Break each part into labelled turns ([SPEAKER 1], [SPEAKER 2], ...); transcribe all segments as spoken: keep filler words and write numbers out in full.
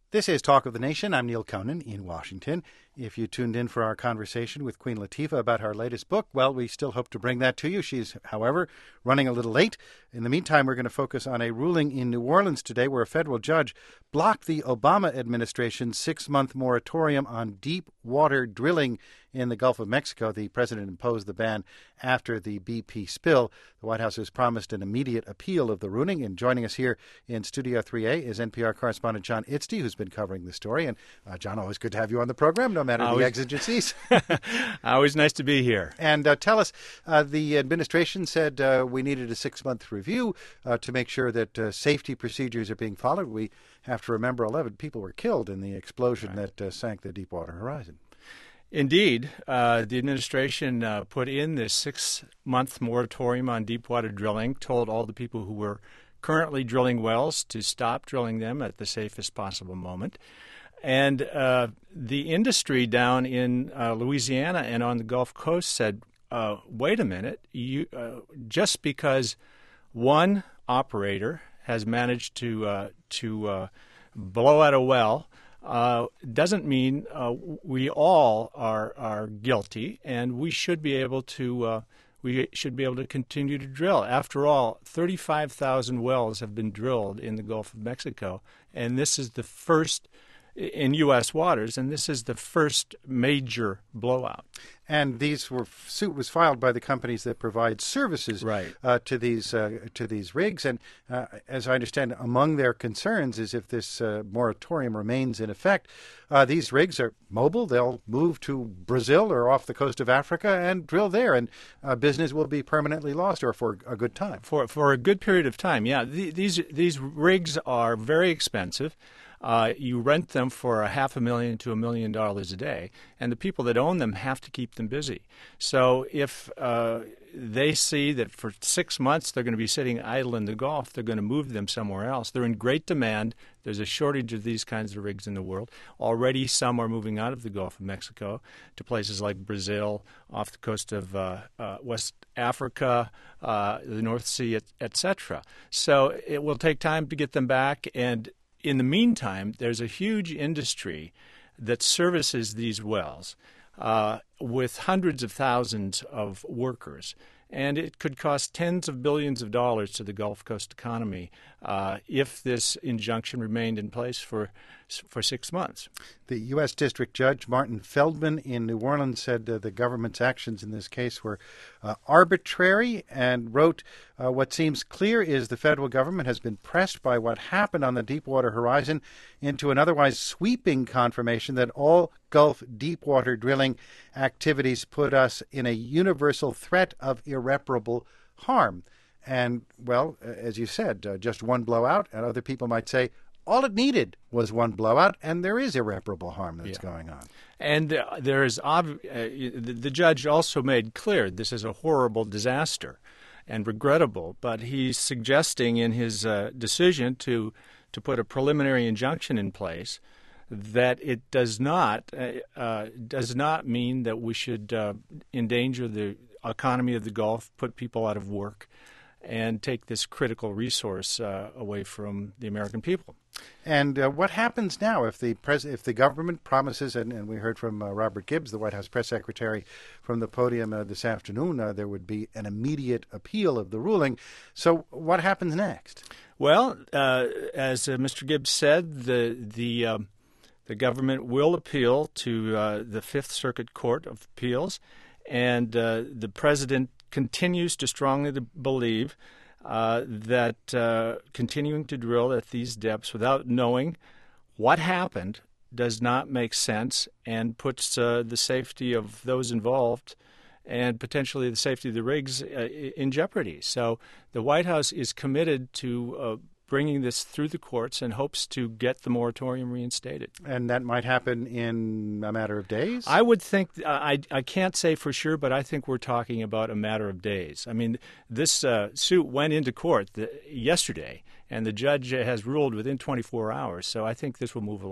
[SPEAKER 1] This is Talk of the Nation. I'm Neil Conan in Washington. If you tuned in for our conversation with Queen Latifah about her latest book, well, we still hope to bring that to you. She's, however, running a little late. In the meantime, we're going to focus on a ruling in New Orleans today where a federal judge blocked the Obama administration's six-month moratorium on deep water drilling in the Gulf of Mexico. The president imposed the ban after the B P spill. The White House has promised an immediate appeal of the ruling. And joining us here in Studio three A is N P R correspondent John Itzty, who's been covering the story. And, uh, John, always good to have you on the program, no matter always, the exigencies.
[SPEAKER 2] Always nice to be here.
[SPEAKER 1] And uh, tell us, uh, the administration said uh, we needed a six-month review uh, to make sure that uh, safety procedures are being followed. We have to remember eleven people were killed in the explosion right. that uh, sank the Deepwater Horizon.
[SPEAKER 2] Indeed, uh, the administration uh, put in this six-month moratorium on deepwater drilling, told all the people who were currently drilling wells to stop drilling them at the safest possible moment. And uh, the industry down in uh, Louisiana and on the Gulf Coast said, uh, wait a minute, you, uh, just because one operator has managed to, uh, to uh, blow out a well Uh, doesn't mean uh, we all are are guilty, and we should be able to uh, we should be able to continue to drill. After all, thirty-five thousand wells have been drilled in the Gulf of Mexico, and this is the first in U S waters, and this is the first major blowout.
[SPEAKER 1] And these were suit was filed by the companies that provide services
[SPEAKER 2] right.
[SPEAKER 1] uh, to these uh, to these rigs. And uh, as I understand, among their concerns is if this uh, moratorium remains in effect, uh, these rigs are mobile. They'll move to Brazil or off the coast of Africa and drill there, and uh, business will be permanently lost or for a good time.
[SPEAKER 2] For for a good period of time, yeah. The, these these rigs are very expensive. Uh, you rent them for a half a million to a million dollars a day, and the people that own them have to keep them busy. So if uh, they see that for six months they're going to be sitting idle in the Gulf, they're going to move them somewhere else. They're in great demand. There's a shortage of these kinds of rigs in the world. Already some are moving out of the Gulf of Mexico to places like Brazil, off the coast of uh, uh, West Africa, uh, the North Sea, et, et cetera. So it will take time to get them back, and in the meantime, there's a huge industry that services these wells uh, with hundreds of thousands of workers. And it could cost tens of billions of dollars to the Gulf Coast economy uh, if this injunction remained in place for for six months.
[SPEAKER 1] The U S. District Judge Martin Feldman in New Orleans said uh, the government's actions in this case were uh, arbitrary and wrote, uh, what seems clear is the federal government has been pressed by what happened on the Deepwater Horizon into an otherwise sweeping confirmation that all Gulf deepwater drilling activities put us in a universal threat of irreparable harm. And, well, as you said, uh, just one blowout, and other people might say, all it needed was one blowout, and there is irreparable harm that's yeah. going on.
[SPEAKER 2] And uh, there is ob- uh, the, the judge also made clear this is a horrible disaster and regrettable, but he's suggesting in his uh, decision to to put a preliminary injunction in place that it does not uh, uh, does not mean that we should uh, endanger the economy of the Gulf, put people out of work, and take this critical resource uh, away from the American people.
[SPEAKER 1] And uh, what happens now if the pres- if the government promises, and, and we heard from uh, Robert Gibbs, the White House press secretary, from the podium uh, this afternoon, uh, there would be an immediate appeal of the ruling. So what happens next?
[SPEAKER 2] Well, uh, as uh, Mister Gibbs said, the the um, the government will appeal to uh, the Fifth Circuit Court of Appeals, and uh, the president continues to strongly to believe uh, that uh, continuing to drill at these depths without knowing what happened does not make sense and puts uh, the safety of those involved and potentially the safety of the rigs uh, in jeopardy. So the White House is committed to uh, bringing this through the courts and hopes to get the moratorium reinstated.
[SPEAKER 1] And that might happen in a matter of days?
[SPEAKER 2] I would think, I, I can't say for sure, but I think we're talking about a matter of days. I mean, this uh, suit went into court the, yesterday, and the judge has ruled within twenty-four hours, so I think this will move along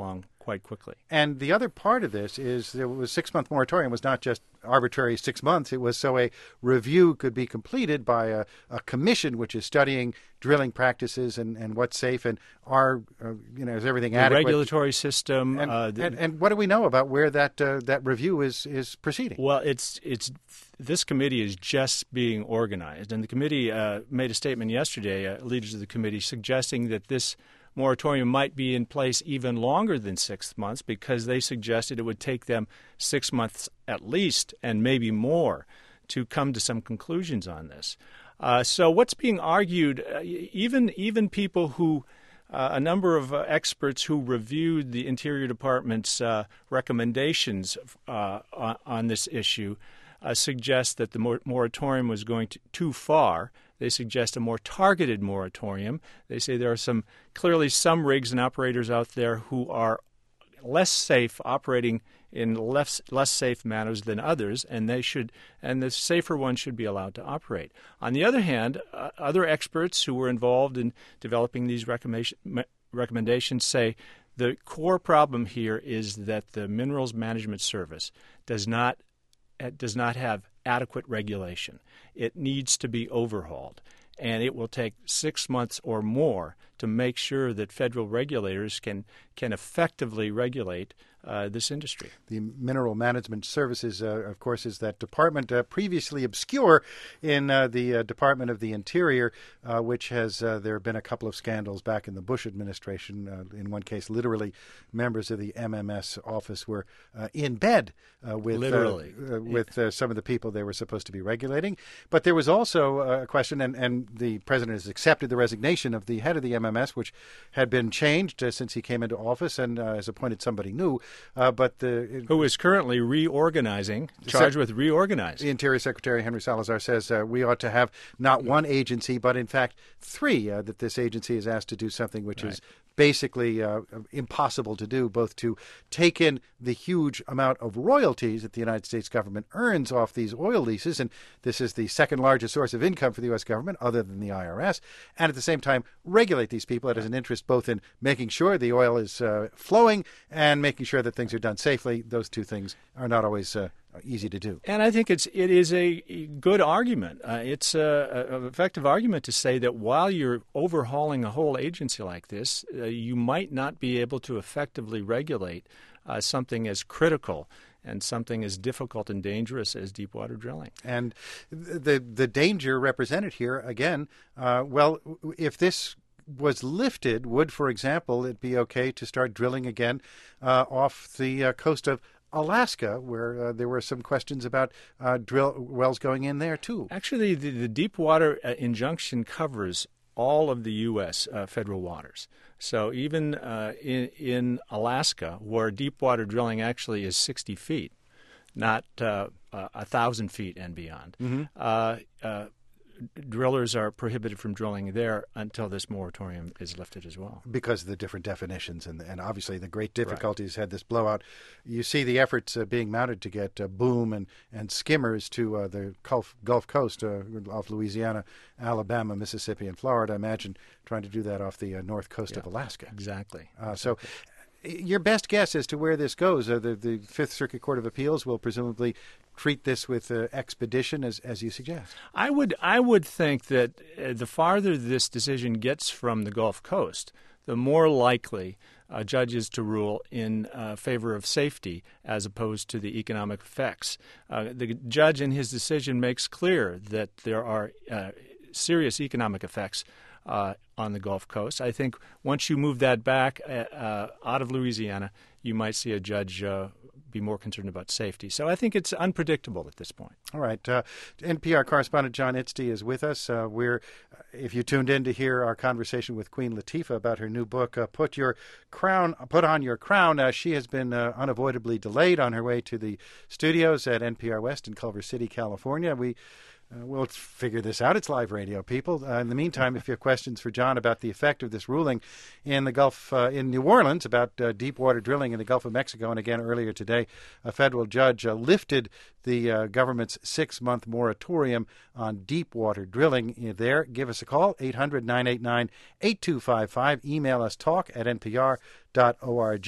[SPEAKER 2] quite quickly.
[SPEAKER 1] And the other part of this is there was six-month moratorium was not just arbitrary six months. It was so a review could be completed by a, a commission which is studying drilling practices and, and what's safe and are, uh, you know, is everything
[SPEAKER 2] the
[SPEAKER 1] adequate?
[SPEAKER 2] Regulatory system.
[SPEAKER 1] And,
[SPEAKER 2] uh, the,
[SPEAKER 1] and, and what do we know about where that uh, that review is, is proceeding?
[SPEAKER 2] Well, it's it's this committee is just being organized. And the committee uh, made a statement yesterday, uh, leaders of the committee, suggesting that this moratorium might be in place even longer than six months because they suggested it would take them six months at least and maybe more to come to some conclusions on this. Uh, so what's being argued, uh, even even people who, uh, a number of uh, experts who reviewed the Interior Department's uh, recommendations uh, on, on this issue uh, suggest that the mor- moratorium was going to, too far. They suggest a more targeted moratorium. They say there are some clearly some rigs and operators out there who are less safe operating in less less safe manners than others, and they should and the safer ones should be allowed to operate. On the other hand, uh, other experts who were involved in developing these recommendation, recommendations say the core problem here is that the Minerals Management Service does not does not have adequate regulation. It needs to be overhauled, and it will take six months or more to make sure that federal regulators can can effectively regulate uh, this industry.
[SPEAKER 1] The Mineral Management Services, uh, of course, is that department uh, previously obscure in uh, the uh, Department of the Interior, uh, which has uh, there have been a couple of scandals back in the Bush administration. Uh, in one case, literally, members of the M M S office were uh, in bed uh, with
[SPEAKER 2] literally
[SPEAKER 1] uh, uh, with uh, some of the people they were supposed to be regulating. But there was also a question, and, and the president has accepted the resignation of the head of the M M S, which had been changed uh, since he came into office and uh, has appointed somebody new. Uh, but the
[SPEAKER 2] who is currently reorganizing, charged with reorganizing.
[SPEAKER 1] The Interior Secretary Henry Salazar says uh, we ought to have not one agency, but in fact three. Uh, that this agency is asked to do something which right. is basically uh, impossible to do, both to take in the huge amount of royalties that the United States government earns off these oil leases, and this is the second largest source of income for the U S government other than the I R S, and at the same time regulate these people. It has an interest both in making sure the oil is uh, flowing and making sure that things are done safely. Those two things are not always uh, easy to do.
[SPEAKER 2] And I think it's it is a good argument. Uh, it's a, a effective argument to say that while you're overhauling a whole agency like this, uh, you might not be able to effectively regulate uh, something as critical and something as difficult and dangerous as deep water drilling.
[SPEAKER 1] And the the danger represented here, again, uh, well, if this was lifted, would, for example, it be okay to start drilling again uh, off the uh, coast of Alaska, where uh, there were some questions about uh, drill wells going in there, too?
[SPEAKER 2] Actually, the, the deep water uh, injunction covers all of the U S uh, federal waters. So even uh, in, in Alaska, where deep water drilling actually is sixty feet, not uh, uh, one thousand feet and beyond, mm-hmm. uh, uh, drillers are prohibited from drilling there until this moratorium is lifted as well.
[SPEAKER 1] Because of the different definitions and, and obviously the great difficulties right. had this blowout. You see the efforts uh, being mounted to get uh, boom and, and skimmers to uh, the Gulf, Gulf Coast uh, off Louisiana, Alabama, Mississippi, and Florida. I imagine trying to do that off the uh, north coast
[SPEAKER 2] yeah,
[SPEAKER 1] of Alaska.
[SPEAKER 2] Exactly.
[SPEAKER 1] Uh,
[SPEAKER 2] exactly.
[SPEAKER 1] So your best guess as to where this goes, uh, the, the Fifth Circuit Court of Appeals will presumably treat this with uh, expedition, as as you suggest.
[SPEAKER 2] I would I would think that uh, the farther this decision gets from the Gulf Coast, the more likely uh, judges to rule in uh, favor of safety as opposed to the economic effects. Uh, the judge in his decision makes clear that there are uh, serious economic effects uh, on the Gulf Coast. I think once you move that back uh, uh, out of Louisiana, you might see a judge uh, be more concerned about safety. So I think it's unpredictable at this point.
[SPEAKER 1] All right. Uh, N P R correspondent John Itzty is with us. Uh, we're, if you tuned in to hear our conversation with Queen Latifah about her new book, uh, Put Your Crown, Put On Your Crown, uh, she has been uh, unavoidably delayed on her way to the studios at N P R West in Culver City, California. We Uh, we'll figure this out. It's live radio, people. Uh, in the meantime, if you have questions for John about the effect of this ruling in the Gulf, uh, in New Orleans, about uh, deep water drilling in the Gulf of Mexico, and again earlier today, a federal judge uh, lifted the uh, government's six-month moratorium on deep water drilling there. Give us a call, eight hundred, nine eight nine, eight two five five. Email us talk at n p r dot org.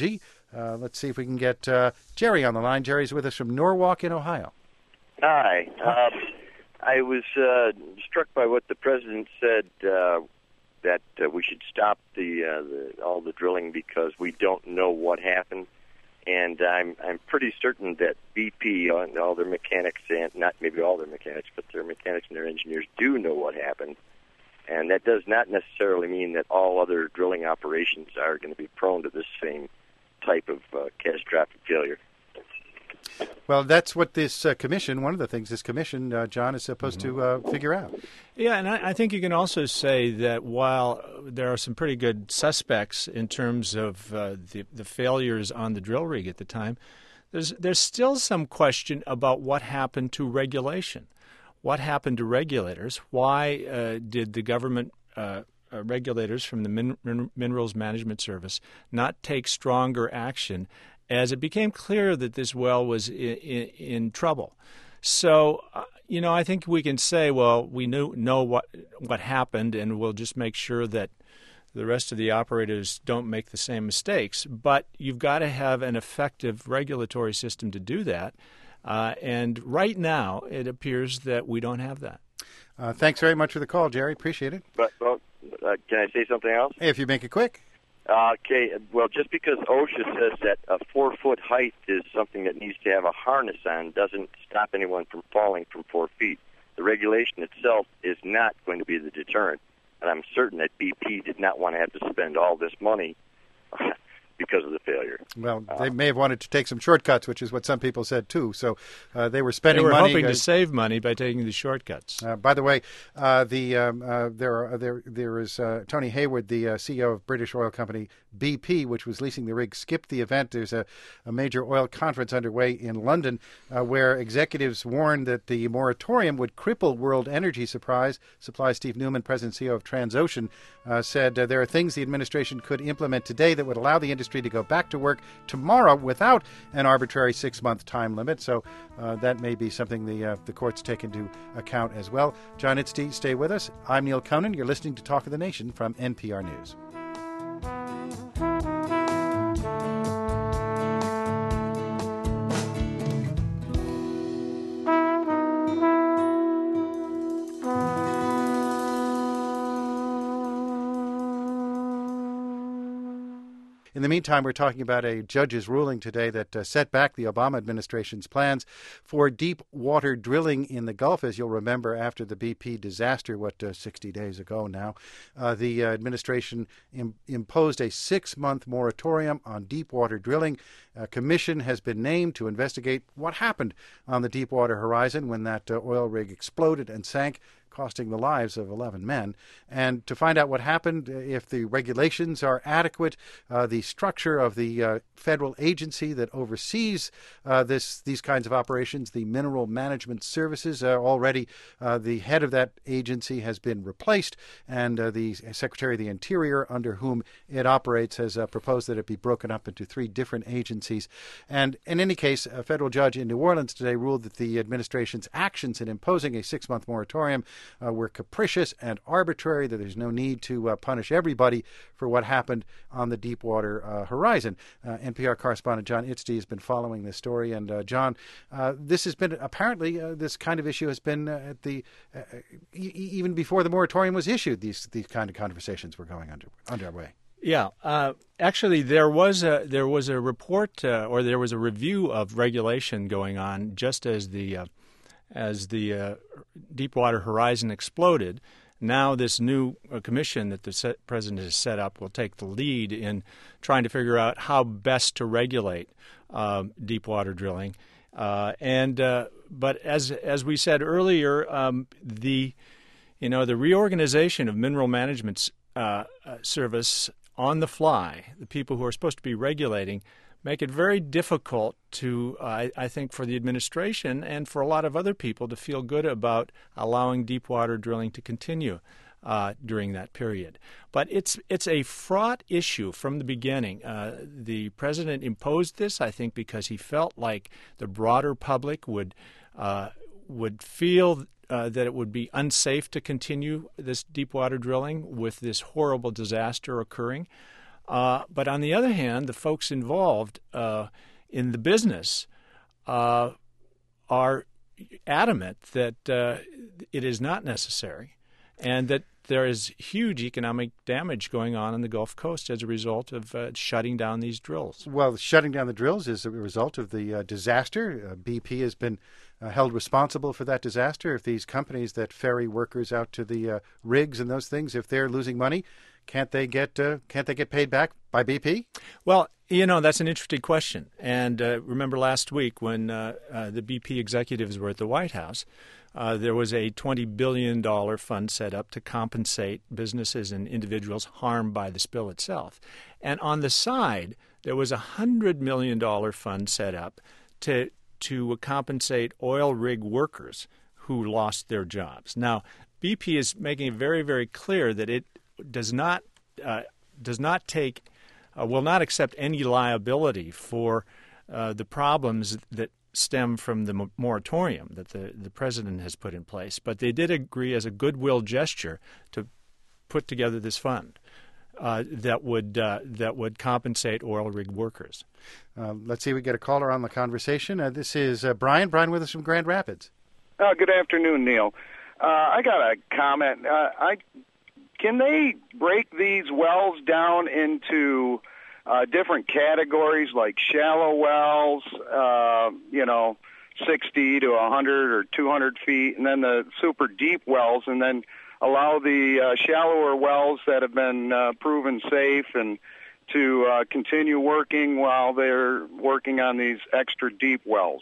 [SPEAKER 1] Uh, let's see if we can get uh, Jerry on the line. Jerry's with us from Norwalk in Ohio.
[SPEAKER 3] Hi. Uh, I was uh, struck by what the president said, uh, that uh, we should stop the, uh, the all the drilling because we don't know what happened. And I'm I'm pretty certain that B P and all their mechanics, and not maybe all their mechanics, but their mechanics and their engineers do know what happened. And that does not necessarily mean that all other drilling operations are going to be prone to this same type of uh, catastrophic failure.
[SPEAKER 1] Well, that's what this uh, commission, one of the things this commission, uh, John, is supposed mm-hmm. to uh, figure out.
[SPEAKER 2] Yeah, and I, I think you can also say that while there are some pretty good suspects in terms of uh, the, the failures on the drill rig at the time, there's there's still some question about what happened to regulation. What happened to regulators? Why uh, did the government uh, uh, regulators from the Min- Min- Minerals Management Service not take stronger action as it became clear that this well was in, in, in trouble? So, uh, you know, I think we can say, well, we knew, know what what happened, and we'll just make sure that the rest of the operators don't make the same mistakes. But you've got to have an effective regulatory system to do that. Uh, and right now, it appears that we don't have that.
[SPEAKER 1] Uh, thanks very much for the call, Jerry. Appreciate it.
[SPEAKER 3] But well, uh, can I say something else?
[SPEAKER 1] Hey, if you make it quick.
[SPEAKER 3] Uh, okay, well, just because OSHA says that a four-foot height is something that needs to have a harness on doesn't stop anyone from falling from four feet. The regulation itself is not going to be the deterrent, and I'm certain that B P did not want to have to spend all this money because of the failure.
[SPEAKER 1] Well, they may have wanted to take some shortcuts, which is what some people said, too. So uh, they were spending money.
[SPEAKER 2] They were
[SPEAKER 1] money,
[SPEAKER 2] hoping
[SPEAKER 1] uh,
[SPEAKER 2] to save money by taking the shortcuts.
[SPEAKER 1] Uh, by the way, uh, the um, uh, there are, there there is uh, Tony Hayward, the uh, C E O of British oil company B P, which was leasing the rig, skipped the event. There's a, a major oil conference underway in London uh, where executives warned that the moratorium would cripple world energy supplies. Supply Steve Newman, President and C E O of Transocean, uh, said uh, there are things the administration could implement today that would allow the industry to go back to work tomorrow without an arbitrary six-month time limit. So uh, that may be something the uh, the courts take into account as well. John Itzty, stay with us. I'm Neil Conan. You're listening to Talk of the Nation from N P R News. In the meantime, we're talking about a judge's ruling today that uh, set back the Obama administration's plans for deep water drilling in the Gulf. As you'll remember, after the B P disaster, what, uh, sixty days ago now, uh, the uh, administration im- imposed a six-month moratorium on deep water drilling. A commission has been named to investigate what happened on the Deepwater Horizon when that uh, oil rig exploded and sank, costing the lives of eleven men. And to find out what happened, if the regulations are adequate, uh, the structure of the uh, federal agency that oversees uh, this these kinds of operations, the Mineral Management Services, uh, already uh, the head of that agency has been replaced, and uh, the Secretary of the Interior, under whom it operates, has uh, proposed that it be broken up into three different agencies. And in any case, a federal judge in New Orleans today ruled that the administration's actions in imposing a six-month moratorium Uh, were capricious and arbitrary, that there's no need to uh, punish everybody for what happened on the Deepwater uh, Horizon. Uh, N P R correspondent John Itzty has been following this story. And, uh, John, uh, this has been, apparently, uh, this kind of issue has been uh, at the, uh, e- even before the moratorium was issued, these these kind of conversations were going under underway.
[SPEAKER 2] Yeah, uh, actually, there was a there was a report uh, or there was a review of regulation going on just as the uh, as the uh, Deepwater Horizon exploded. Now this new uh, commission that the set, president has set up will take the lead in trying to figure out how best to regulate uh, deepwater drilling. Uh, and uh, but as as we said earlier, um, the you know the reorganization of Mineral Management uh, uh, Service on the fly, the people who are supposed to be regulating, make it very difficult to, uh, I, I think, for the administration and for a lot of other people to feel good about allowing deep water drilling to continue uh, during that period. But it's it's a fraught issue from the beginning. Uh, the president imposed this, I think, because he felt like the broader public would uh, would feel uh, that it would be unsafe to continue this deep water drilling with this horrible disaster occurring. Uh, but on the other hand, the folks involved uh, in the business uh, are adamant that uh, it is not necessary and that there is huge economic damage going on in the Gulf Coast as a result of uh, shutting down these drills.
[SPEAKER 1] Well, shutting down the drills is a result of the uh, disaster. Uh, B P has been uh, held responsible for that disaster. If these companies that ferry workers out to the uh, rigs and those things, if they're losing money, can't they get uh, can't they get paid back by B P?
[SPEAKER 2] Well, you know, that's an interesting question. And uh, remember last week when uh, uh, the B P executives were at the White House, Uh, there was a twenty billion dollars fund set up to compensate businesses and individuals harmed by the spill itself. And on the side, there was a one hundred million dollars fund set up to to compensate oil rig workers who lost their jobs. Now, B P is making it very, very clear that it does not uh, does not take uh, will not accept any liability for uh, the problems that stem from the moratorium that the, the president has put in place. But they did agree as a goodwill gesture to put together this fund uh, that would uh, that would compensate oil rig workers.
[SPEAKER 1] Uh, let's see if we get a caller on the conversation. Uh, this is uh, Brian. Brian with us from Grand Rapids.
[SPEAKER 4] Uh, good afternoon, Neil. Uh, I got a comment. Uh, I can they break these wells down into Uh, different categories like shallow wells, uh, you know, sixty to one hundred or two hundred feet, and then the super deep wells, and then allow the uh, shallower wells that have been uh, proven safe and to uh, continue working while they're working on these extra deep wells?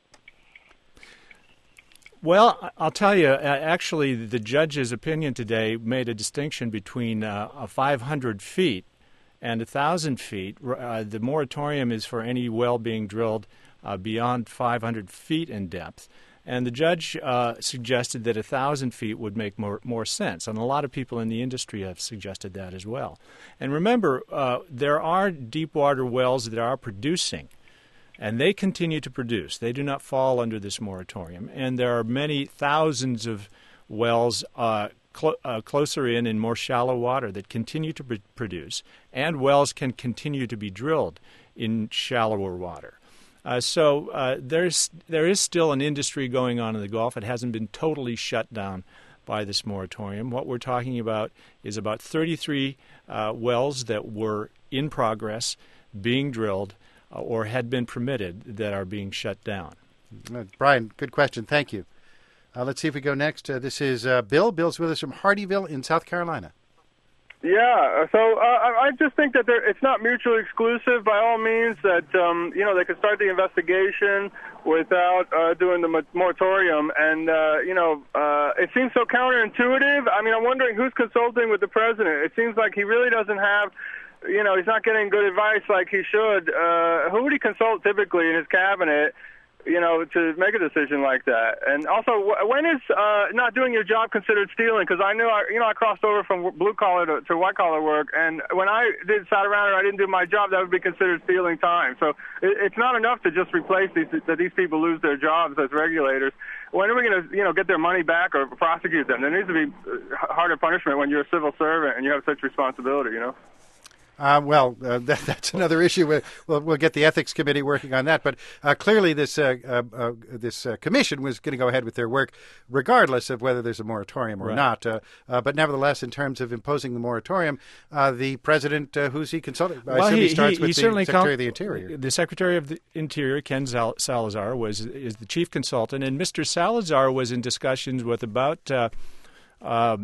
[SPEAKER 2] Well, I'll tell you, actually, the judge's opinion today made a distinction between uh, five hundred feet and one thousand feet. Uh, the moratorium is for any well being drilled uh, beyond five hundred feet in depth. And the judge uh, suggested that one thousand feet would make more, more sense. And a lot of people in the industry have suggested that as well. And remember, uh, there are deep water wells that are producing, and they continue to produce. They do not fall under this moratorium. And there are many thousands of wells uh, Cl- uh, closer in in more shallow water that continue to pr- produce, and wells can continue to be drilled in shallower water. Uh, so uh, there's there is still an industry going on in the Gulf. It hasn't been totally shut down by this moratorium. What we're talking about is about thirty-three uh, wells that were in progress, being drilled, uh, or had been permitted that are being shut down.
[SPEAKER 1] Uh, Brian, good question. Thank you. Uh, let's see if we go next. Uh, this is uh, Bill. Bill's with us from Hardyville in South Carolina.
[SPEAKER 5] Yeah, so uh, I just think that it's not mutually exclusive by all means that, um, you know, they could start the investigation without uh, doing the moratorium. And, uh, you know, uh, it seems so counterintuitive. I mean, I'm wondering who's consulting with the president. It seems like he really doesn't have, you know, he's not getting good advice like he should. Uh, who would he consult typically in his cabinet, you know, to make a decision like that? And also, when is uh, not doing your job considered stealing? Because I knew, I, you know, I crossed over from blue collar to, to white collar work, and when I did sat around or I didn't do my job, that would be considered stealing time. So it, it's not enough to just replace these, that these people lose their jobs as regulators. When are we going to, you know, get their money back or prosecute them? There needs to be harder punishment when you're a civil servant and you have such responsibility, you know?
[SPEAKER 1] Uh, well, uh, that, that's another issue. We'll, we'll get the ethics committee working on that. But uh, clearly, this uh, uh, uh, this uh, commission was going to go ahead with their work, regardless of whether there's a moratorium or
[SPEAKER 2] right.
[SPEAKER 1] not. Uh, uh, but nevertheless, in terms of imposing the moratorium, uh, the president, uh, who's he consulting? I
[SPEAKER 2] well,
[SPEAKER 1] assume
[SPEAKER 2] he,
[SPEAKER 1] he starts
[SPEAKER 2] he,
[SPEAKER 1] with
[SPEAKER 2] he
[SPEAKER 1] the
[SPEAKER 2] certainly
[SPEAKER 1] Secretary
[SPEAKER 2] com-
[SPEAKER 1] of the Interior.
[SPEAKER 2] The Secretary of the Interior, Ken Sal- Salazar, was is the chief consultant, and Mister Salazar was in discussions with about. Uh, uh,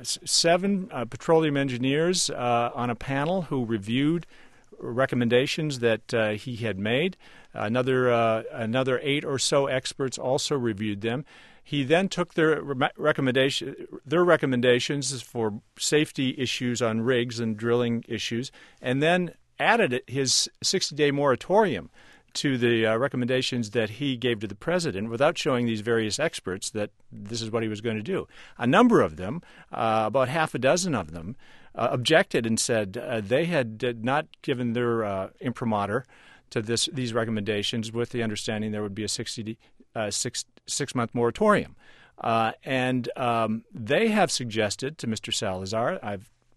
[SPEAKER 2] Seven uh, petroleum engineers uh, on a panel who reviewed recommendations that uh, he had made. Another uh, another eight or so experts also reviewed them. He then took their re- recommendation their recommendations for safety issues on rigs and drilling issues, and then added his sixty-day moratorium to the uh, recommendations that he gave to the president without showing these various experts that this is what he was going to do. A number of them, uh, about half a dozen of them, uh, objected and said uh, they had uh, not given their uh, imprimatur to this these recommendations with the understanding there would be a sixty, uh, six, six-month moratorium. Uh, and um, they have suggested to Mister Salazar, I've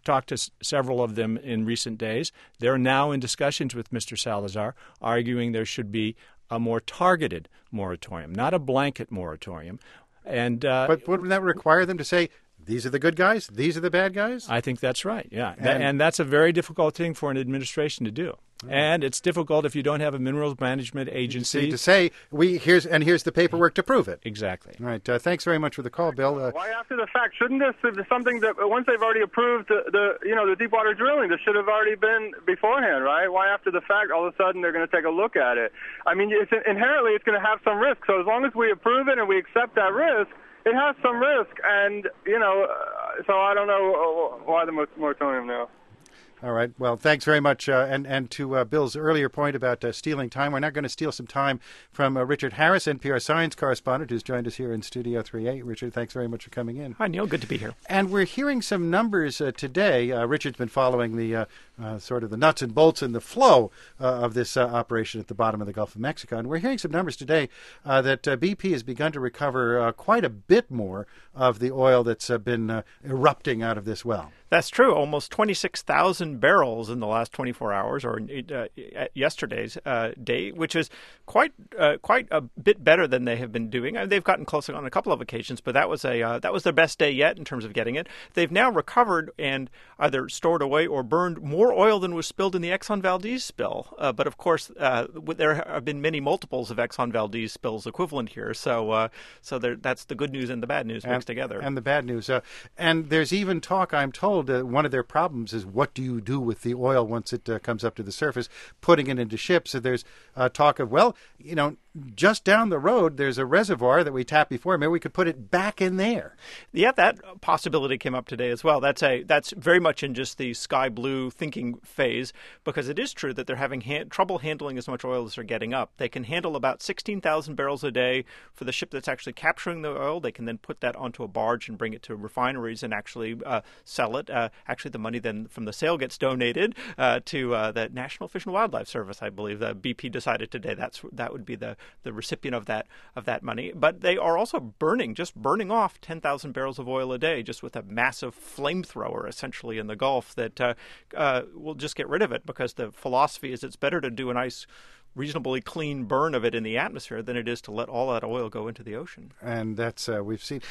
[SPEAKER 2] talked to s- several of them in recent days. They're now in discussions with Mister Salazar, arguing there should be a more targeted moratorium, not a blanket moratorium. And uh,
[SPEAKER 1] But wouldn't that require them to say, these are the good guys, these are the bad guys?
[SPEAKER 2] I think that's right, yeah.
[SPEAKER 1] And-
[SPEAKER 2] Th- and that's a very difficult thing for an administration to do. And it's difficult if you don't have a minerals management agency.
[SPEAKER 1] To say, we here's and here's the paperwork to prove it.
[SPEAKER 2] Exactly.
[SPEAKER 1] All right. Uh, thanks very much for the call, Bill. Uh,
[SPEAKER 5] Why after the fact? Shouldn't this be something that once they've already approved the, the you know the deep water drilling, this should have already been beforehand, right? Why after the fact all of a sudden they're going to take a look at it? I mean, it's, inherently it's going to have some risk. So as long as we approve it and we accept that risk, it has some risk. And you know, uh, so I don't know why the moratorium now.
[SPEAKER 1] All right. Well, thanks very much. Uh, and and to uh, Bill's earlier point about uh, stealing time, we're now going to steal some time from uh, Richard Harris, N P R science correspondent, who's joined us here in Studio three A. Richard, thanks very much for coming in.
[SPEAKER 6] Hi, Neil. Good to be here.
[SPEAKER 1] And we're hearing some numbers uh, today. Uh, Richard's been following the uh, uh, sort of the nuts and bolts and the flow uh, of this uh, operation at the bottom of the Gulf of Mexico. And we're hearing some numbers today uh, that uh, B P has begun to recover uh, quite a bit more of the oil that's uh, been uh, erupting out of this well.
[SPEAKER 6] That's true. Almost twenty-six thousand barrels in the last twenty-four hours, or uh, at yesterday's uh, date, which is quite uh, quite a bit better than they have been doing. Uh, they've gotten close on a couple of occasions, but that was a uh, that was their best day yet in terms of getting it. They've now recovered and either stored away or burned more oil than was spilled in the Exxon Valdez spill. Uh, but of course, uh, there have been many multiples of Exxon Valdez spills equivalent here. So uh, so there, that's the good news and the bad news
[SPEAKER 1] and,
[SPEAKER 6] mixed together.
[SPEAKER 1] And the bad news. Uh, and there's even talk, I'm told, uh, one of their problems is what do you do with the oil once it uh, comes up to the surface, putting it into ships. So there's uh, talk of, well, you know, just down the road, there's a reservoir that we tapped before. Maybe we could put it back in there.
[SPEAKER 6] Yeah, that possibility came up today as well. That's a that's very much in just the sky blue thinking phase, because it is true that they're having ha- trouble handling as much oil as they're getting up. They can handle about sixteen thousand barrels a day for the ship that's actually capturing the oil. They can then put that onto a barge and bring it to refineries and actually uh, sell it. Uh, actually, the money then from the sale gets donated uh, to uh, the National Fish and Wildlife Service, I believe. The B P decided today that's that would be the the recipient of that of that money. But they are also burning, just burning off ten thousand barrels of oil a day, just with a massive flamethrower essentially in the Gulf that uh, uh, will just get rid of it, because the philosophy is it's better to do a nice reasonably clean burn of it in the atmosphere than it is to let all that oil go into the ocean.
[SPEAKER 1] And that's uh, we've seen.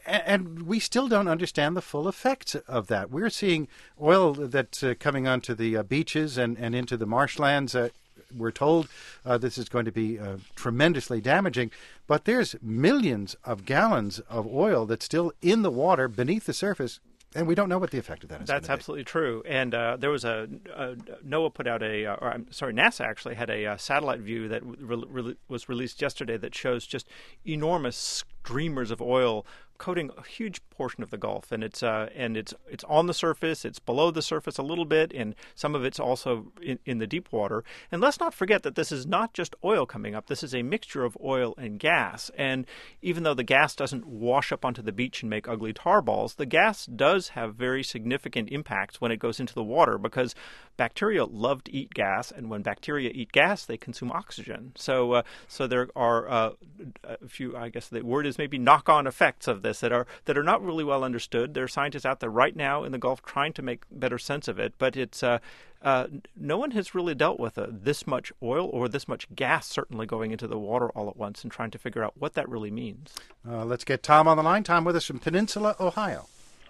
[SPEAKER 1] And we still don't understand the full effects of that. We're seeing oil that's uh, coming onto the uh, beaches and, and into the marshlands. Uh, we're told uh, this is going to be uh, tremendously damaging. But there's millions of gallons of oil that's still in the water beneath the surface. And we don't know what the effect of that is.
[SPEAKER 6] That's absolutely true. And uh, there was a, a NOAA put out a, uh, or I'm sorry, NASA actually had a uh, satellite view that re- re- was released yesterday that shows just enormous streamers of oil coating a huge portion of the Gulf, and it's uh, and it's it's on the surface, it's below the surface a little bit, and some of it's also in, in the deep water. And let's not forget that this is not just oil coming up. This is a mixture of oil and gas. And even though the gas doesn't wash up onto the beach and make ugly tar balls, the gas does have very significant impacts when it goes into the water, because bacteria love to eat gas, and when bacteria eat gas, they consume oxygen. So uh, so there are uh, a few, I guess the word is maybe knock-on effects of this that are that are not really well understood. There are scientists out there right now in the Gulf trying to make better sense of it, but it's uh, uh, no one has really dealt with uh, this much oil or this much gas certainly going into the water all at once and trying to figure out what that really means.
[SPEAKER 1] Uh, let's get Tom on the line. Tom with us from Peninsula, Ohio.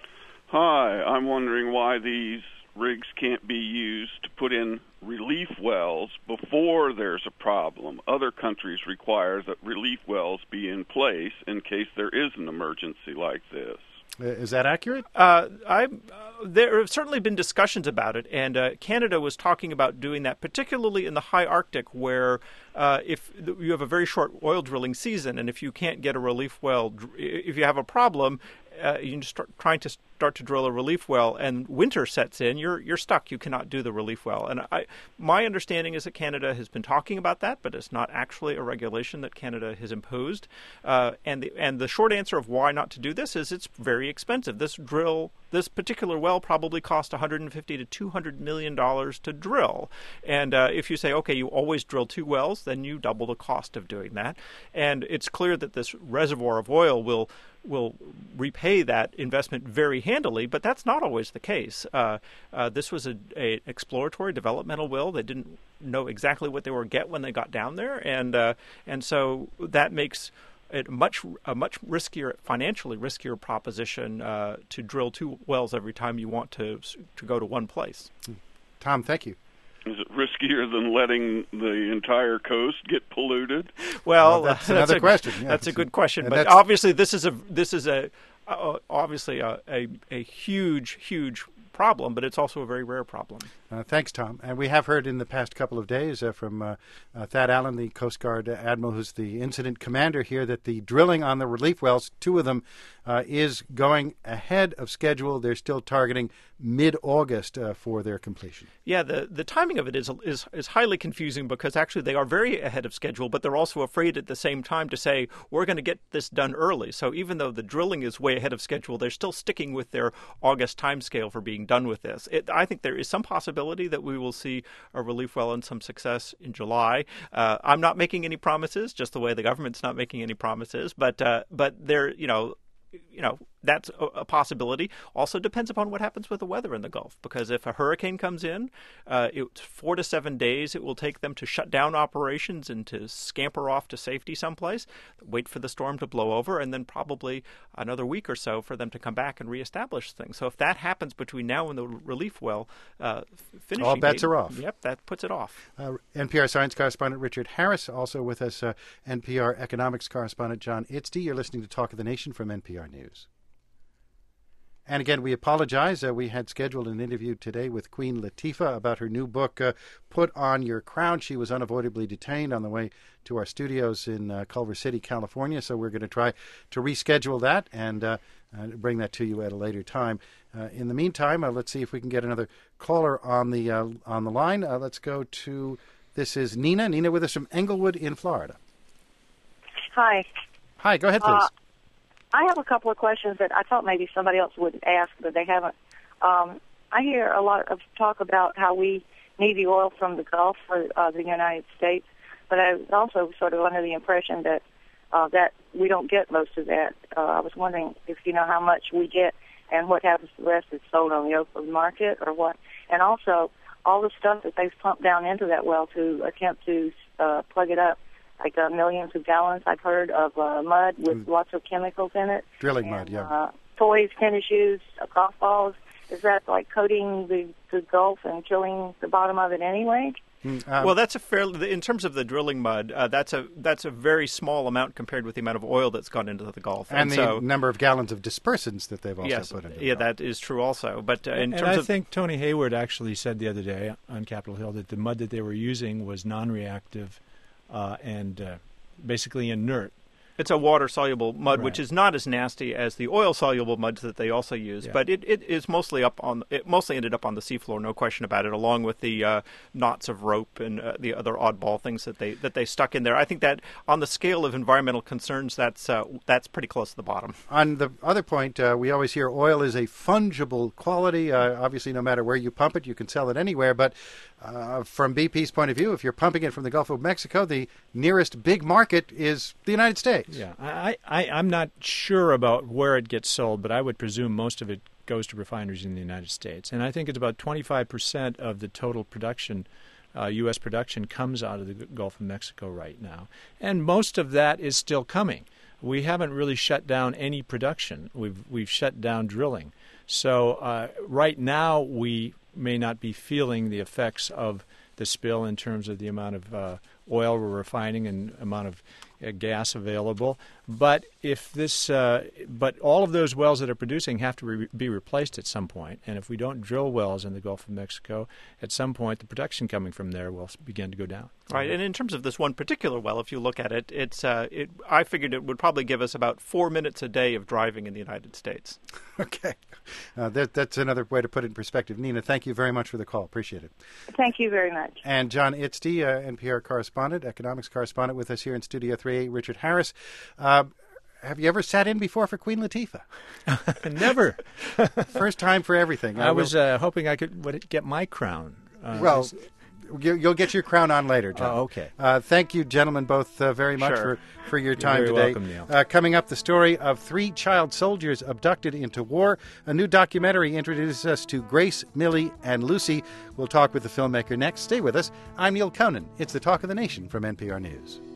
[SPEAKER 7] Hi, I'm wondering why these rigs can't be used to put in relief wells before there's a problem. Other countries require that relief wells be in place in case there is an emergency like this.
[SPEAKER 1] Is that accurate?
[SPEAKER 6] Uh, I, uh, there have certainly been discussions about it, and uh, Canada was talking about doing that, particularly in the high Arctic, where uh, if you have a very short oil drilling season, and if you can't get a relief well, if you have a problem, uh, you start trying to start to drill a relief well, and winter sets in, you're you're stuck. You cannot do the relief well. And I, my understanding is that Canada has been talking about that, but it's not actually a regulation that Canada has imposed. Uh, and the and the short answer of why not to do this is it's very expensive. This drill, this particular well, probably cost one hundred fifty to two hundred million dollars to drill. And uh, if you say, okay, you always drill two wells, then you double the cost of doing that. And it's clear that this reservoir of oil will will repay that investment very handily, but that's not always the case. Uh, uh, this was a, a exploratory developmental well. They didn't know exactly what they were get when they got down there, and uh, and so that makes it much a much riskier, financially riskier proposition uh, to drill two wells every time you want to to go to one place.
[SPEAKER 1] Tom, thank you.
[SPEAKER 7] Is it riskier than letting the entire coast get polluted?
[SPEAKER 6] Well,
[SPEAKER 1] well that's,
[SPEAKER 6] that's
[SPEAKER 1] another
[SPEAKER 6] a,
[SPEAKER 1] question. Yeah.
[SPEAKER 6] That's a good question,
[SPEAKER 1] And
[SPEAKER 6] but
[SPEAKER 1] that's-
[SPEAKER 6] obviously this is a this is a uh, obviously a, a a huge huge problem, but it's also a very rare problem.
[SPEAKER 1] Uh, thanks, Tom. And we have heard in the past couple of days uh, from uh, uh, Thad Allen, the Coast Guard Admiral, who's the incident commander here, that the drilling on the relief wells, two of them, uh, is going ahead of schedule. They're still targeting mid-August uh, for their completion.
[SPEAKER 6] Yeah, the, the timing of it is, is is highly confusing because actually they are very ahead of schedule, but they're also afraid at the same time to say, we're going to get this done early. So even though the drilling is way ahead of schedule, they're still sticking with their August timescale for being done with this. It, I think there is some possibility that we will see a relief well and some success in July. Uh, I'm not making any promises, just the way the government's not making any promises, but uh, but there, you know, you know, that's a, a possibility. Also depends upon what happens with the weather in the Gulf, because if a hurricane comes in, uh, it's four to seven days it will take them to shut down operations and to scamper off to safety someplace, wait for the storm to blow over, and then probably another week or so for them to come back and reestablish things. So if that happens between now and the relief well uh, finishing
[SPEAKER 1] all bets
[SPEAKER 6] date,
[SPEAKER 1] are off.
[SPEAKER 6] Yep, that puts it off.
[SPEAKER 1] Uh, N P R science correspondent Richard Harris, also with us, uh, N P R economics correspondent John Itzty. You're listening to Talk of the Nation from N P R News. And again, we apologize. Uh, we had scheduled an interview today with Queen Latifah about her new book, uh, Put on Your Crown. She was unavoidably detained on the way to our studios in uh, Culver City, California, so we're going to try to reschedule that and uh, uh, bring that to you at a later time. Uh, in the meantime, uh, let's see if we can get another caller on the uh, on the line. Uh, let's go to, this is Nina. Nina with us from Englewood in Florida.
[SPEAKER 8] Hi.
[SPEAKER 1] Hi, go ahead, please.
[SPEAKER 8] Uh, I have a couple of questions that I thought maybe somebody else would ask, but they haven't. Um, I hear a lot of talk about how we need the oil from the Gulf for uh, the United States, but I was also sort of under the impression that uh, that we don't get most of that. Uh, I was wondering if you know how much we get and what happens to the rest is sold on the open market or what. And also, all the stuff that they've pumped down into that well to attempt to uh, plug it up, like uh, millions of gallons, I've heard, of uh, mud with mm. lots of chemicals in it.
[SPEAKER 1] Drilling
[SPEAKER 8] and,
[SPEAKER 1] mud, yeah.
[SPEAKER 8] Uh, toys, tennis shoes, uh, golf balls. Is that like coating the, the Gulf and killing the bottom of it anyway?
[SPEAKER 1] Mm, um,
[SPEAKER 6] well, that's a fairly, in terms of the drilling mud, uh, that's a that's a very small amount compared with the amount of oil that's gone into the Gulf,
[SPEAKER 1] and, and the
[SPEAKER 6] so,
[SPEAKER 1] number of gallons of dispersants that they've also
[SPEAKER 6] yes,
[SPEAKER 1] put into.
[SPEAKER 6] Yeah,
[SPEAKER 1] the
[SPEAKER 6] that is true also. But uh, in
[SPEAKER 2] and
[SPEAKER 6] terms
[SPEAKER 2] I
[SPEAKER 6] of,
[SPEAKER 2] think Tony Hayward actually said the other day on Capitol Hill that the mud that they were using was non-reactive uh, and uh, basically inert.
[SPEAKER 6] it's a water-soluble mud,
[SPEAKER 2] right.
[SPEAKER 6] which is not as nasty as the oil-soluble muds that they also use.
[SPEAKER 2] Yeah.
[SPEAKER 6] But it, it is mostly up on it mostly ended up on the seafloor, no question about it, along with the uh, knots of rope and uh, the other oddball things that they that they stuck in there. I think that on the scale of environmental concerns, that's uh, that's pretty close to the bottom.
[SPEAKER 1] On the other point, uh, we always hear oil is a fungible quality. Uh, obviously, no matter where you pump it, you can sell it anywhere. But uh, from B P's point of view, if you're pumping it from the Gulf of Mexico, the nearest big market is the United States.
[SPEAKER 2] Yeah, I, I, I'm not sure about where it gets sold, but I would presume most of it goes to refineries in the United States. And I think it's about twenty-five percent of the total production, uh, U S production, comes out of the Gulf of Mexico right now. And most of that is still coming. We haven't really shut down any production. We've we've shut down drilling. So uh, right now we may not be feeling the effects of the spill in terms of the amount of uh, oil we're refining and amount of uh, gas available. But if this, uh, but all of those wells that are producing have to re- be replaced at some point. And if we don't drill wells in the Gulf of Mexico, at some point the production coming from there will begin to go down.
[SPEAKER 6] Right, and in terms of this one particular well, if you look at it, it's uh, it. I figured it would probably give us about four minutes a day of driving in the United States.
[SPEAKER 1] Okay, uh, that, that's another way to put it in perspective. Nina, thank you very much for the call. Appreciate it.
[SPEAKER 8] Thank you very much.
[SPEAKER 1] And John Itzty, uh, N P R correspondent, economics correspondent, with us here in Studio three A, Richard Harris. Uh, have you ever sat in before for Queen Latifah?
[SPEAKER 2] Never.
[SPEAKER 1] First time for everything.
[SPEAKER 2] I
[SPEAKER 1] uh,
[SPEAKER 2] was uh, hoping I could would get my crown. Uh,
[SPEAKER 1] well, you- you'll get your crown on later, John.
[SPEAKER 2] Oh, okay.
[SPEAKER 1] Uh, thank you, gentlemen, both uh, very much
[SPEAKER 6] Sure.
[SPEAKER 1] for, for your
[SPEAKER 2] You're
[SPEAKER 1] time
[SPEAKER 2] very
[SPEAKER 1] today.
[SPEAKER 2] welcome, Neil.
[SPEAKER 1] Uh, coming up, the story of three child soldiers abducted into war. A new documentary introduces us to Grace, Millie, and Lucy. We'll talk with the filmmaker next. Stay with us. I'm Neil Conan. It's the Talk of the Nation from N P R News.